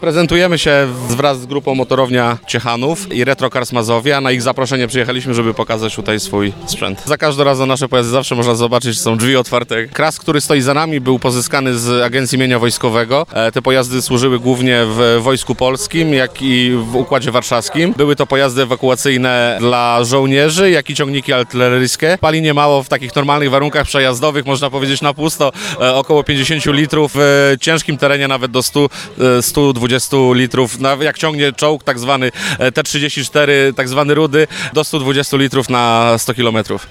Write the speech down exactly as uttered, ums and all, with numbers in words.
Prezentujemy się wraz z grupą Motorownia Ciechanów i Retro Cars Mazowia. Na ich zaproszenie przyjechaliśmy, żeby pokazać tutaj swój sprzęt. Za każdym razem nasze pojazdy zawsze można zobaczyć, są drzwi otwarte. Kras, który stoi za nami, był pozyskany z Agencji Mienia Wojskowego. Te pojazdy służyły głównie w Wojsku Polskim, jak i w Układzie Warszawskim. Były to pojazdy ewakuacyjne dla żołnierzy, jak i ciągniki artyleryjskie. Pali niemało w takich normalnych warunkach przejazdowych, można powiedzieć na pusto, około pięćdziesiąt litrów, w ciężkim terenie nawet do stu do stu dwudziestu litrów, jak ciągnie czołg tak zwany T trzydzieści cztery, tak zwany rudy, do stu dwudziestu litrów na sto kilometrów.